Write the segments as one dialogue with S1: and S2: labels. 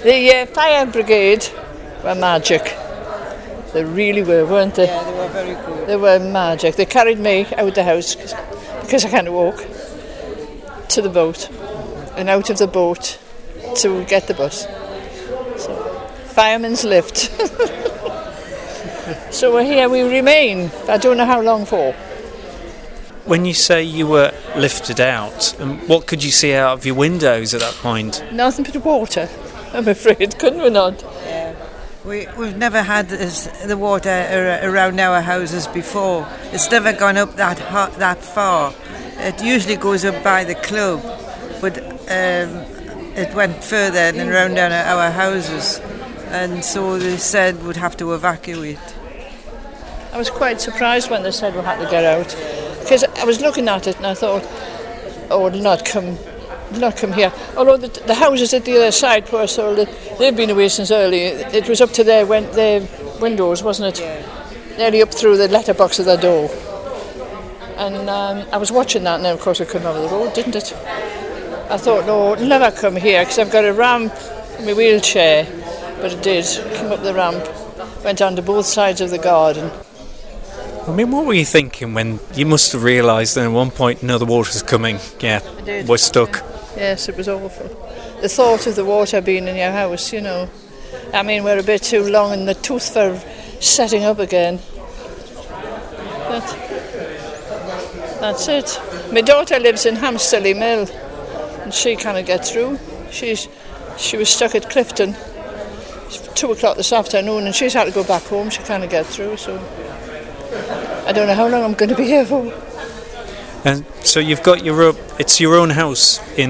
S1: The fire brigade were magic. They really were, weren't they?
S2: Yeah, they were very good.
S1: They were magic. They carried me out the house because I can't walk to the boat and out of the boat to get the bus. So, fireman's lift. So here we remain. I don't know how long for.
S3: When you say you were lifted out, what could you see out of your windows at that point?
S1: Nothing but water, I'm afraid, couldn't we not?
S2: Yeah. We've never had the water around our houses before. It's never gone up that far. It usually goes up by the club, but it went further than around our houses, and so they said we'd have to evacuate.
S1: I was quite surprised when they said we had to get out, because I was looking at it and I thought, oh, it'll not come here. Although the houses at the other side, poor soul, they've been away since early. It was up to their windows, wasn't it? Yeah. Nearly up through the letterbox of their door. And I was watching that, and then of course it came over the road, didn't it? I thought, no, it'll never come here, because I've got a ramp in my wheelchair. But it did, came up the ramp, went onto both sides of the garden.
S3: I mean, what were you thinking when you must have realised that at one point, no, the water's coming? Yeah, we're stuck.
S1: Yes, it was awful. The thought of the water being in your house, you know. I mean, we're a bit too long in the tooth for setting up again. But that's it. My daughter lives in Hamsterley Mill, and she can't get through. She was stuck at Clifton. It's 2 o'clock this afternoon, and she's had to go back home. She can't get through, so I don't know how long I'm going to be here for.
S3: And so you've got it's your own house in...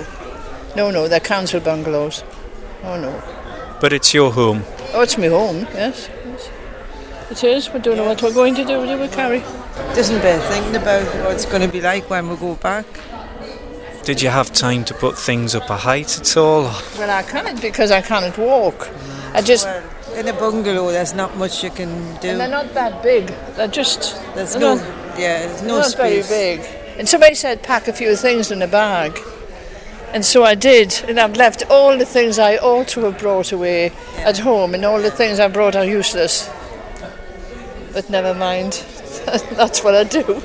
S1: No, they're council bungalows. Oh, no.
S3: But it's your home?
S1: Oh, it's my home, yes. It is. We don't know what we're going to do with Carrie.
S2: Doesn't bear thinking about what it's going to be like when we go back.
S3: Did you have time to put things up a height at all?
S1: Well, I can't, because I can't walk.
S2: Well, in a bungalow, there's not much you can do.
S1: And they're not that big. They're just...
S2: There's no space.
S1: Not very big. And somebody said pack a few things in a bag. And so I did. And I've left all the things I ought to have brought away at home, and all the things I brought are useless. But never mind. That's what I do.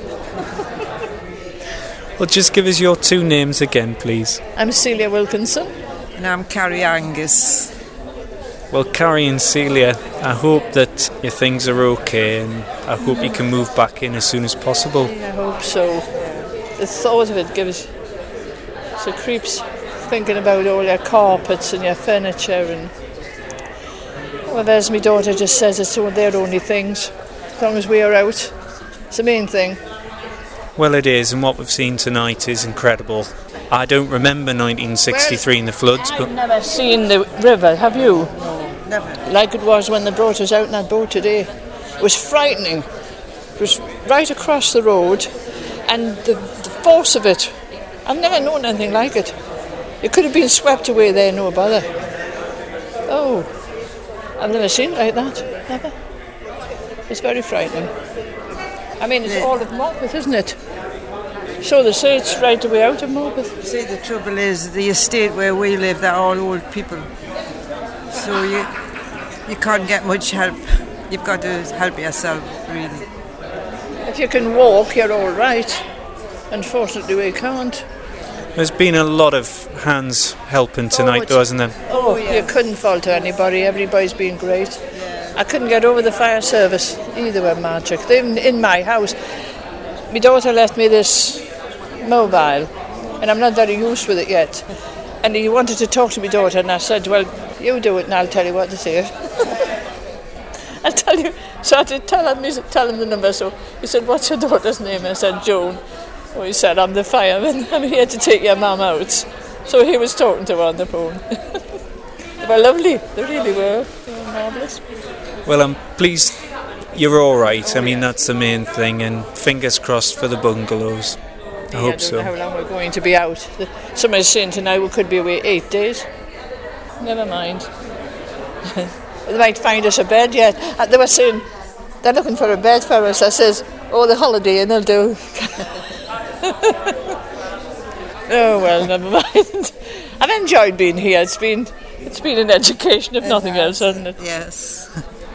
S3: Well, just give us your 2 names again, please.
S1: I'm Celia Wilkinson.
S2: And I'm Carrie Angus.
S3: Well, Carrie and Celia, I hope that your things are okay, and I hope you can move back in as soon as possible.
S1: I hope so. The thought of it gives the creeps, thinking about all your carpets and your furniture. And well, as my daughter just says, it's all their only things. As long as we are out, it's the main thing.
S3: Well, it is, and what we've seen tonight is incredible. I don't remember 1963 in the floods, but...
S1: I've never seen the river, have you?
S2: No, never.
S1: Like it was when they brought us out in that boat today. It was frightening. It was right across the road, and the force of it, I've never known anything like it. It could have been swept away there, no bother. Oh, I've never seen it like that, never. It's very frightening. I mean, it's all of Morpeth, isn't it? So they say it's right away out of Morpeth.
S2: See, the trouble is, the estate where we live, they're all old people. So you can't get much help. You've got to help yourself, really.
S1: If you can walk, you're all right. Unfortunately, we can't.
S3: There's been a lot of hands helping tonight, though, hasn't there?
S1: Oh, yeah. You couldn't fault anybody. Everybody's been great. Yeah. I couldn't get over the fire service. Either were magic. They're in my house. My daughter left me this mobile, and I'm not very used with it yet. And he wanted to talk to my daughter, and I said, well, you do it and I'll tell you what to say. I'll tell you. So I did tell him the number. So he said, what's your daughter's name? I said, Joan. Oh, he said, I'm the fireman. I'm here to take your mum out. So he was talking to her on the phone. They were lovely. They really were. They were marvellous.
S3: Well, I'm pleased you're all right. I mean, that's the main thing. And fingers crossed for the bungalows. I hope so.
S1: I don't know how long we're going to be out. Somebody's saying tonight we could be away 8 days. Never mind. They might find us a bed yet. They were saying they're looking for a bed for us. I says, oh, the holiday, and they'll do. Oh, well, never mind. I've enjoyed being here. It's been It's been an education, if nothing else, hasn't it?
S2: Yes.